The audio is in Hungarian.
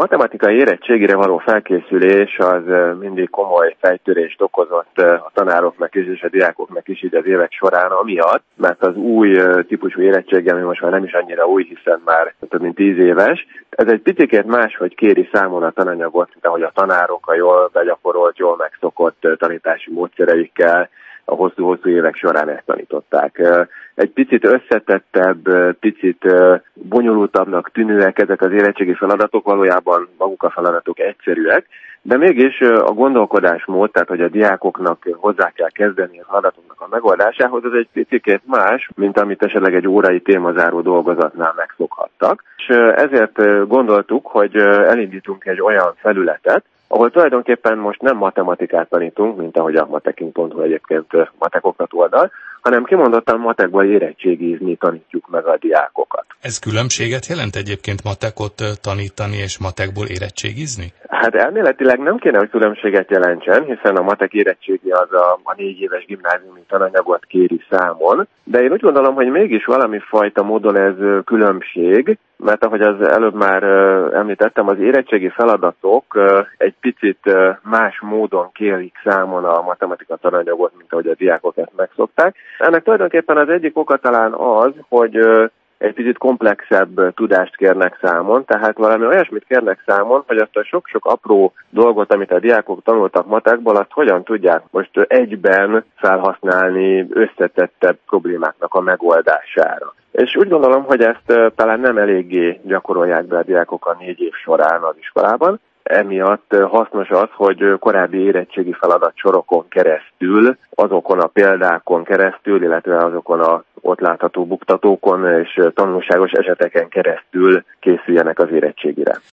Matematikai érettségire való felkészülés az mindig komoly fejtörést okozott a tanároknak is, és a diákoknak is így az évek során, amiatt, mert az új típusú érettségi, ami most már nem is annyira új, hiszen már több mint 10 éves, ez egy picikét máshogy kéri számon a tananyagot, mint ahogy a tanárok a jól begyakorolt, jól megszokott tanítási módszereikkel a hosszú-hosszú évek során ezt tanították. Egy picit összetettebb, picit bonyolultabbnak tűnőek ezek az érettségi feladatok, valójában maguk a feladatok egyszerűek, de mégis a gondolkodásmód, tehát hogy a diákoknak hozzá kell kezdeni a feladatoknak a megoldásához, az egy picikét más, mint amit esetleg egy órai témazáró dolgozatnál megszokhattak. És ezért gondoltuk, hogy elindítunk egy olyan felületet, ahol tulajdonképpen most nem matematikát tanítunk, mint ahogy a mateking.hu egyébként matekoktat oldal, hanem kimondottan matekból érettségizni tanítjuk meg a diákokat. Ez különbséget jelent egyébként matekot tanítani és matekból érettségizni? Hát elméletileg nem kéne, hogy különbséget jelentsen, hiszen a matek érettségi az a 4 éves gimnáziumi tananyagot kéri számon, de én úgy gondolom, hogy mégis valami fajta módon ez különbség, mert ahogy az előbb már említettem, az érettségi feladatok egy picit más módon kérik számon a matematika tananyagot, mint ahogy a diákok ezt megszokták. Ennek tulajdonképpen az egyik oka talán az, hogy egy picit komplexebb tudást kérnek számon, tehát valami olyasmit kérnek számon, hogy azt a sok-sok apró dolgot, amit a diákok tanultak matekból, azt hogyan tudják most egyben felhasználni összetettebb problémáknak a megoldására. És úgy gondolom, hogy ezt talán nem eléggé gyakorolják be a diákok a 4 év során az iskolában. Emiatt hasznos az, hogy korábbi érettségi feladatsorokon keresztül, azokon a példákon keresztül, illetve azokon a ott látható buktatókon és tanulságos eseteken keresztül készüljenek az érettségire.